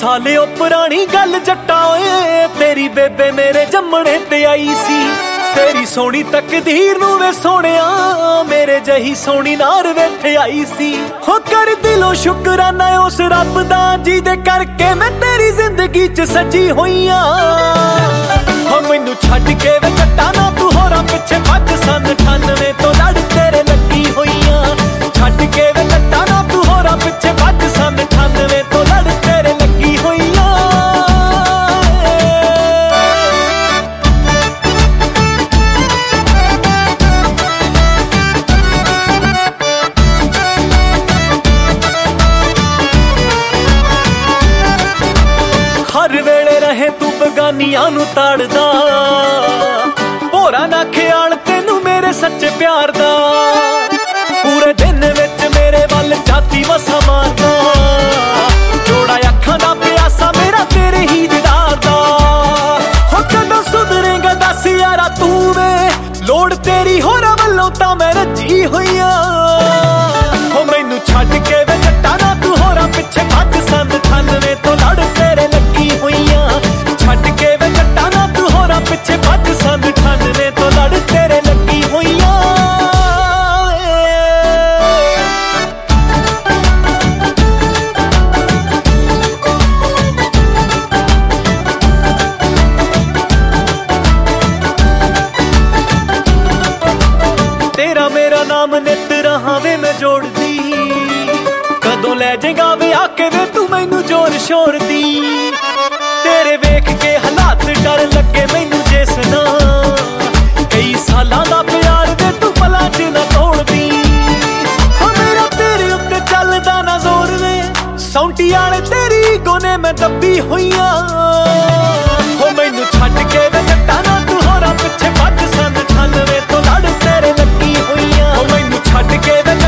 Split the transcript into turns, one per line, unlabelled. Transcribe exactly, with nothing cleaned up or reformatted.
साले ओ पुरानी गल जट्टा ओए तेरी बेबे मेरे जम्मणे ते आई सी। तेरी सोनी तकदीर नूं वे सोहणिया मेरे जही सोनी नार वेथे आई सी। हो कर दिलों शुकराना उस रब दा जिहदे करके मैं तेरी जिंदगी च सजी होईया। हो मैनू छड्ड के वे जट्टा ना तू होरां पिछे भज सन अठानवे तो लड़ तेरे लगी होईया। छड्ड के वे जट्टा ना तू होरां पिछे भज सन अठानवे तो लड़ तेरे लगी होईया। हर वेले रहे तू बगानियां नू ताड़दा होरा ना ख्याल तेनू मेरे सच्चे प्यार दा। पूरे दिन विच मेरे वल जाती वसा मारदा जोड़ा अखां दा प्यासा मेरा तेरे ही दीदार दा। हो कदों सुधरेगा दस यारा तू वे लोड़ तेरी होरा वल्लों तां मैं रजी होईया। हो मैनू छड्ड के वे जट्टा ना तू होरा पिछे भज सन अठानवे तो लड़ तेरे लगी होईया। छड्ड के वे जट्टा ना तू होरा पिछे भज सन अठानवे तो लड़ तेरे लगी होईया। तेरा मेरा नाम नित रहां वे मैं जोड़दी कदों लै जाएगा वे आके वे तू मैनू जोर शोर दी। तेरे वेख के हालात डर लगे मैनू जिस ना कई सालां दा प्यार वे तू पलां च ना तोड़ दी। हो मेरा तेरे उत्ते चलदा ना जोर वे सौंटी आले तेरी गोने मैं दब्बी होईया। हो मैनू छड्ड के वे जट्टा ना तू होरां पिछे भज सन अठानवे तो लड़ तेरे लगी होईया। हो मैनू छड्ड के वे